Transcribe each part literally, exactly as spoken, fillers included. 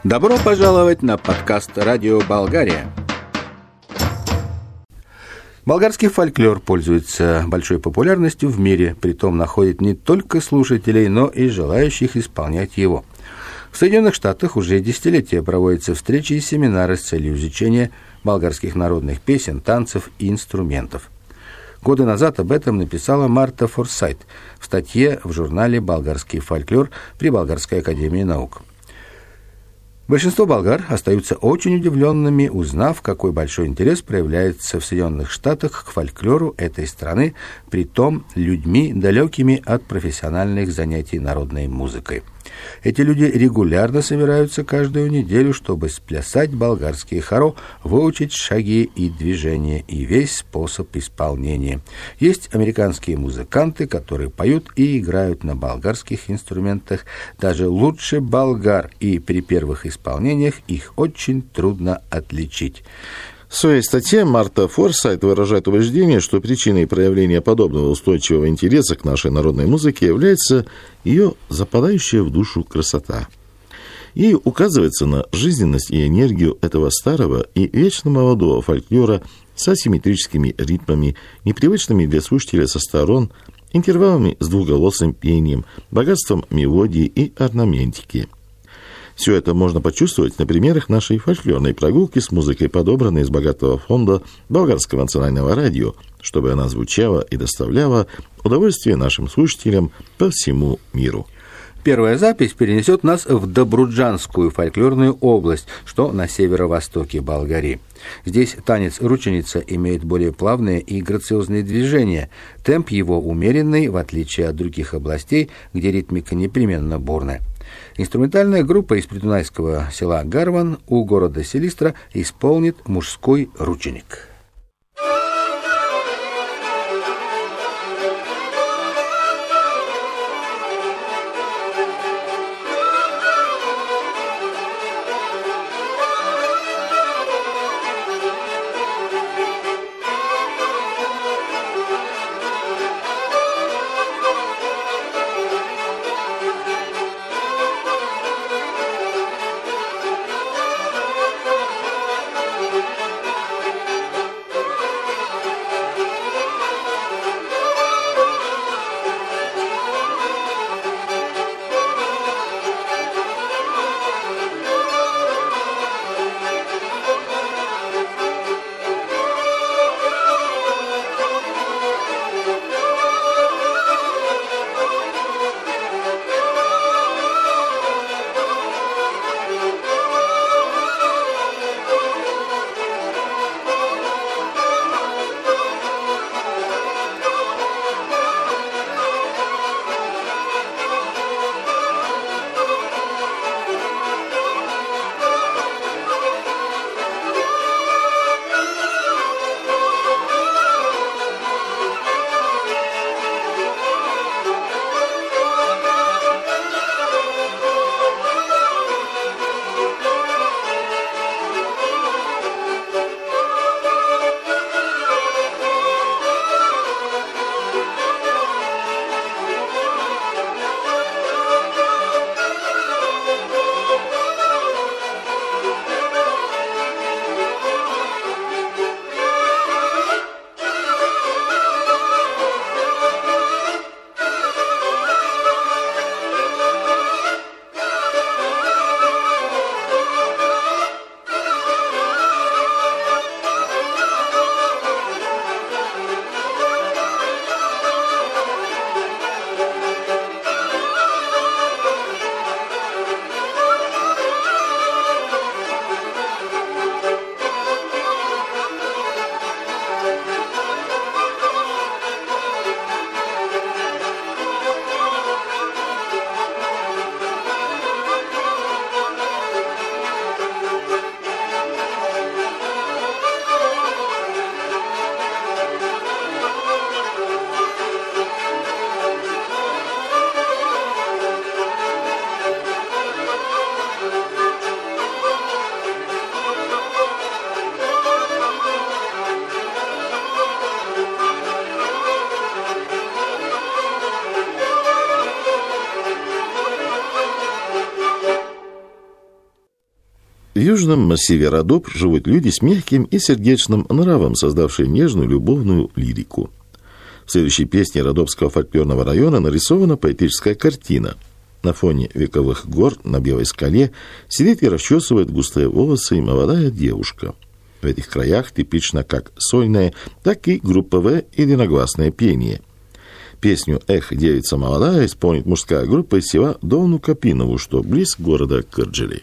Добро пожаловать на подкаст «Радио Болгария». Болгарский фольклор пользуется большой популярностью в мире, притом находит не только слушателей, но и желающих исполнять его. В Соединенных Штатах уже десятилетия проводятся встречи и семинары с целью изучения болгарских народных песен, танцев и инструментов. Годы назад об этом написала Марта Форсайт в статье в журнале «Болгарский фольклор» при Болгарской академии наук. Большинство болгар остаются очень удивленными, узнав, какой большой интерес проявляется в Соединенных Штатах к фольклору этой страны, притом людьми, далекими от профессиональных занятий народной музыкой. Эти люди регулярно собираются каждую неделю, чтобы сплясать болгарские хоро, выучить шаги и движения и весь способ исполнения. Есть американские музыканты, которые поют и играют на болгарских инструментах даже лучше болгар, и при первых исполнениях их очень трудно отличить. В своей статье Марта Форсайт выражает убеждение, что причиной проявления подобного устойчивого интереса к нашей народной музыке является ее западающая в душу красота. И указывается на жизненность и энергию этого старого и вечно молодого фольклора с асимметрическими ритмами, непривычными для слушателя со сторон, интервалами с двухголосым пением, богатством мелодии и орнаментики. Все это можно почувствовать на примерах нашей фольклорной прогулки с музыкой, подобранной из богатого фонда Болгарского национального радио, чтобы она звучала и доставляла удовольствие нашим слушателям по всему миру. Первая запись перенесет нас в Добруджанскую фольклорную область, что на северо-востоке Болгарии. Здесь танец рученица имеет более плавные и грациозные движения. Темп его умеренный, в отличие от других областей, где ритмика непременно бурная. Инструментальная группа из придунайского села Гарван у города Силистра исполнит мужской рученик. В южном массиве Родоп живут люди с мягким и сердечным нравом, создавшие нежную любовную лирику. В следующей песне Родопского фольклорного района нарисована поэтическая картина. На фоне вековых гор на Белой скале сидит и расчесывает густые волосы молодая девушка. В этих краях типично как сольное, так и групповое единогласное пение. Песню «Эх, девица молодая» исполнит мужская группа из села Долну Копинову, что близ города Кырджали.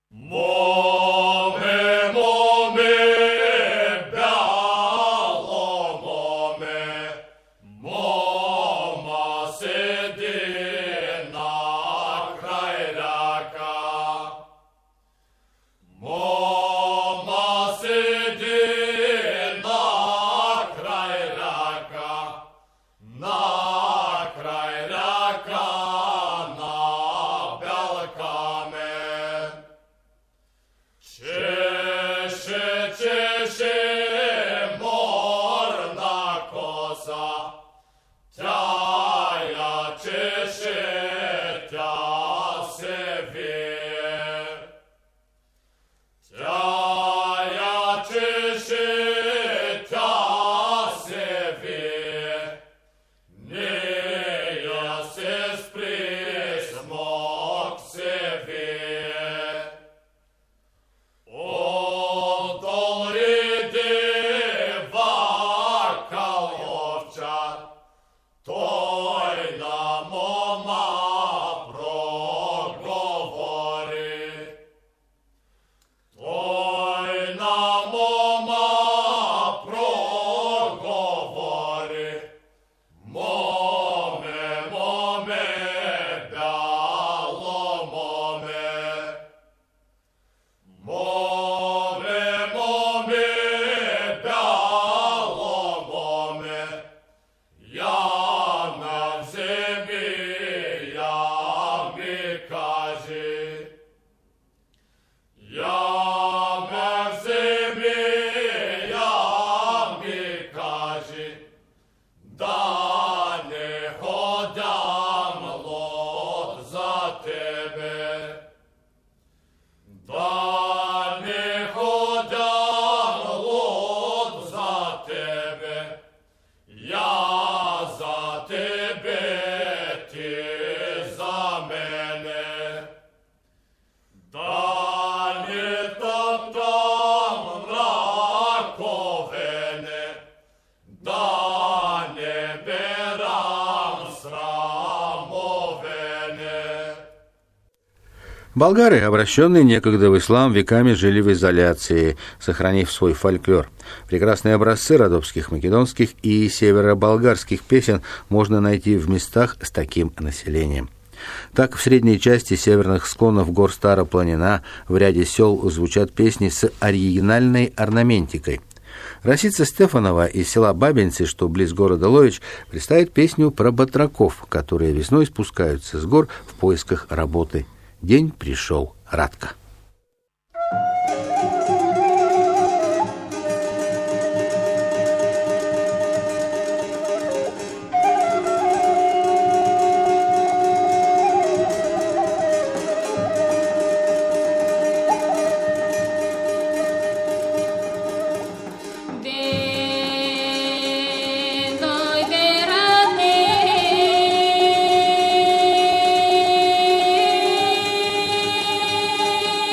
Болгары, обращенные некогда в ислам, веками жили в изоляции, сохранив свой фольклор. Прекрасные образцы родопских, македонских и североболгарских песен можно найти в местах с таким населением. Так, в средней части северных склонов гор Старопланина в ряде сел звучат песни с оригинальной орнаментикой. Росица Стефанова из села Бабинцы, что близ города Лович, представит песню про батраков, которые весной спускаются с гор в поисках работы. День пришел, Радко. Thank you.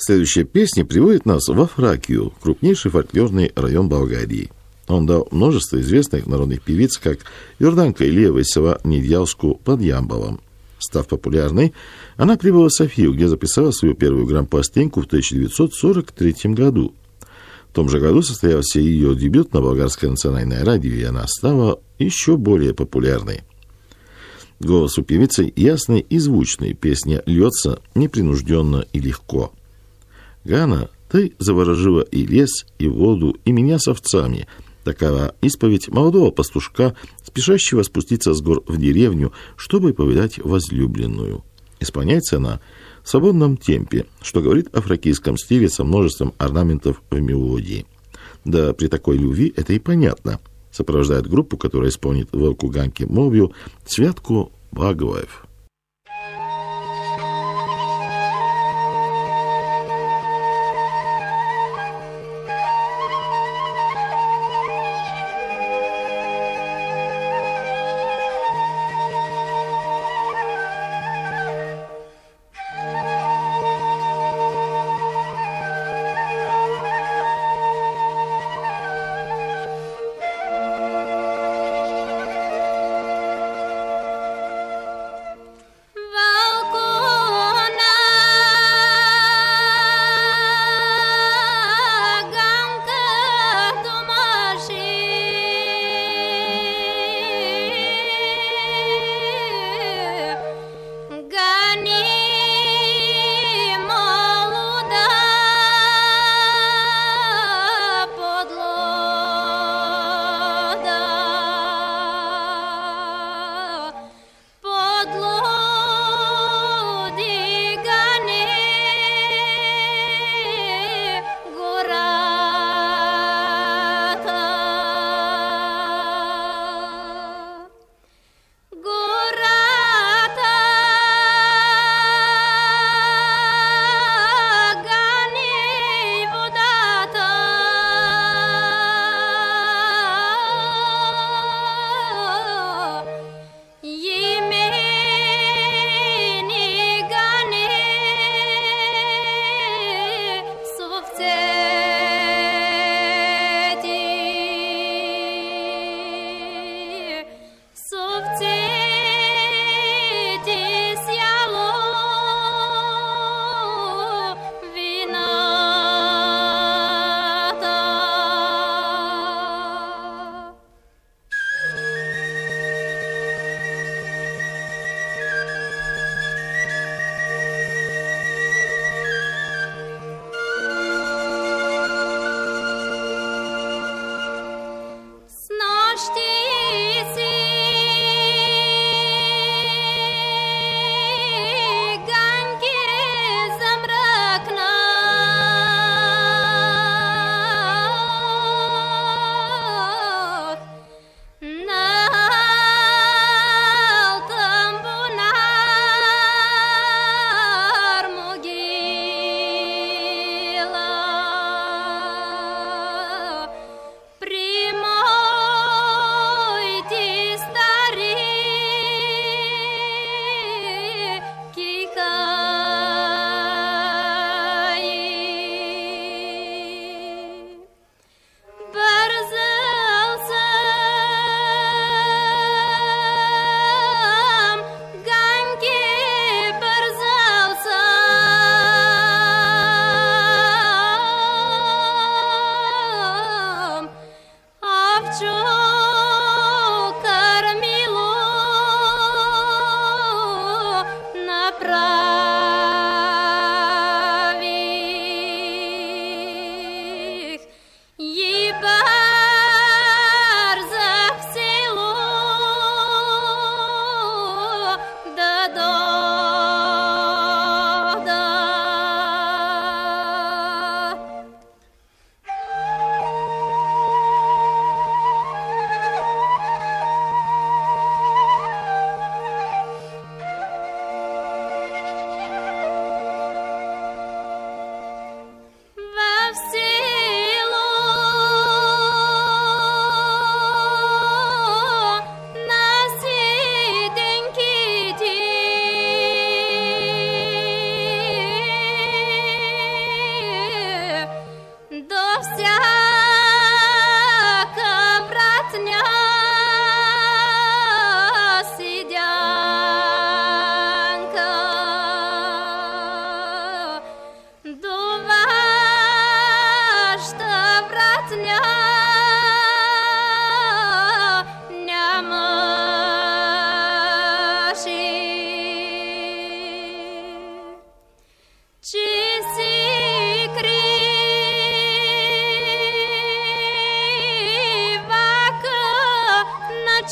Следующая песня приводит нас во Фракию, крупнейший фольклорный район Болгарии. Он дал множество известных народных певиц, как Йорданка Илиева Недьялску под Ямболом. Став популярной, она прибыла в Софию, где записала свою первую грампластинку в тысяча девятьсот сорок третьем году. В том же году состоялся ее дебют на болгарское национальное радио, и она стала еще более популярной. Голос у певицы ясный и звучный, песня льется непринужденно и легко. «Гана, ты заворожила и лес, и воду, и меня с овцами». Такова исповедь молодого пастушка, спешащего спуститься с гор в деревню, чтобы повидать возлюбленную. Исполняется она в свободном темпе, что говорит о фракийском стиле со множеством орнаментов в мелодии. Да при такой любви это и понятно. Сопровождает группу, которая исполнит Велку Ганки Мовью, Святку Благоваев.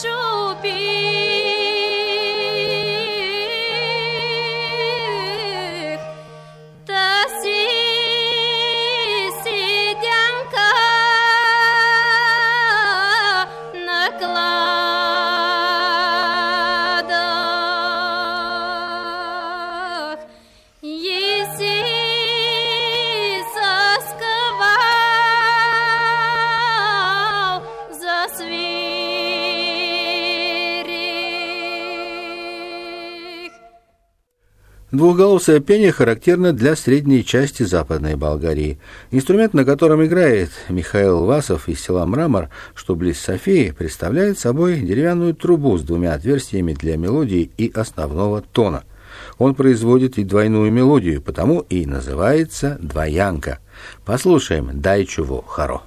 Двухголосое пение характерно для средней части Западной Болгарии. Инструмент, на котором играет Михаил Васов из села Мрамор, что близ Софии, представляет собой деревянную трубу с двумя отверстиями для мелодии и основного тона. Он производит и двойную мелодию, потому и называется двоянка. Послушаем «Дайчуву харо».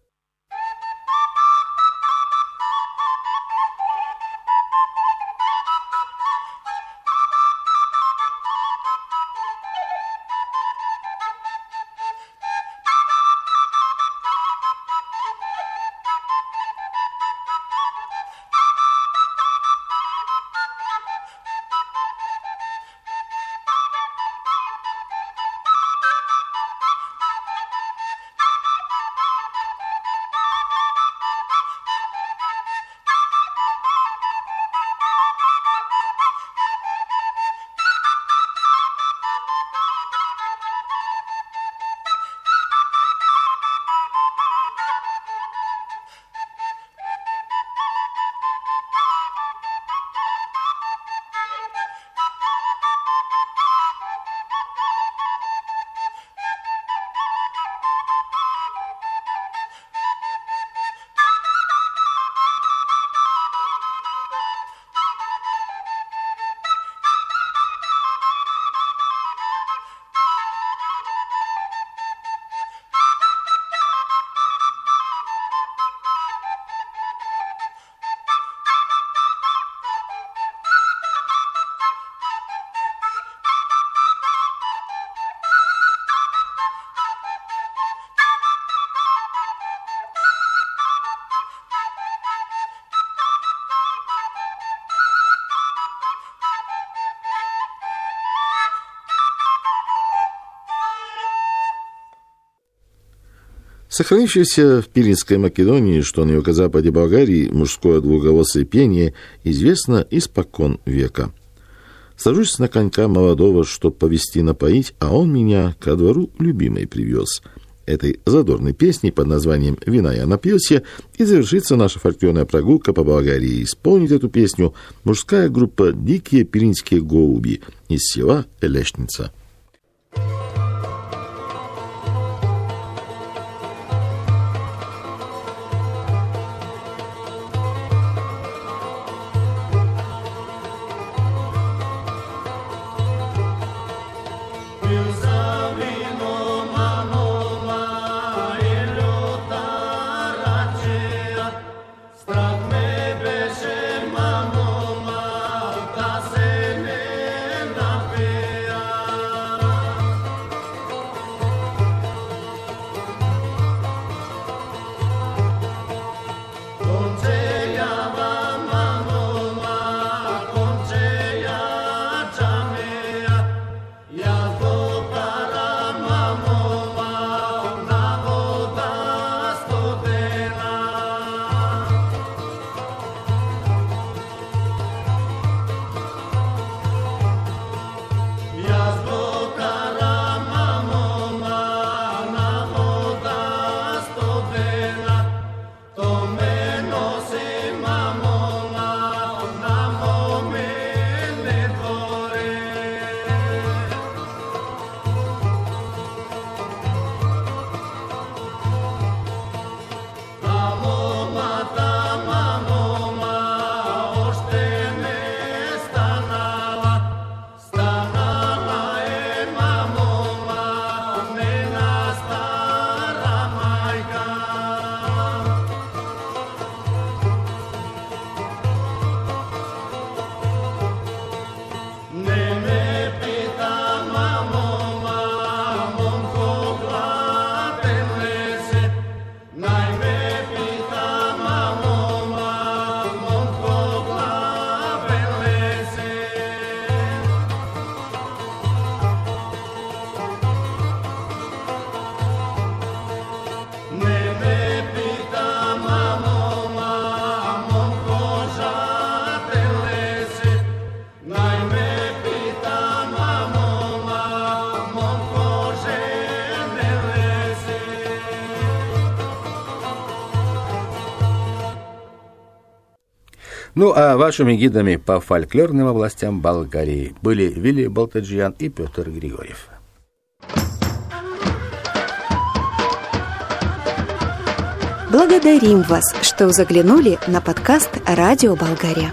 Сохранившееся в Пиринской Македонии, что на юго-западе Болгарии, мужское двуголосое пение известно испокон века. Сажусь на конька молодого, чтоб повести напоить, а он меня ко двору любимой привез. Этой задорной песней под названием «Вина я напился» и завершится наша фольклорная прогулка по Болгарии. Исполнит эту песню мужская группа «Дикие пиринские голуби» из села Элешница. Strah me beše, mamo, da se ne napija. Ну, а вашими гидами по фольклорным областям Болгарии были Вилли Болтаджиян и Петр Григорьев. Благодарим вас, что заглянули на подкаст «Радио Болгария».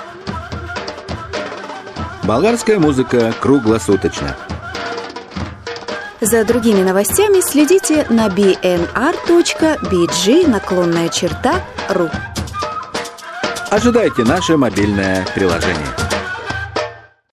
Болгарская музыка круглосуточно. За другими новостями следите на би эн ар точка би джи наклонная черта ру. Ожидайте наше мобильное приложение.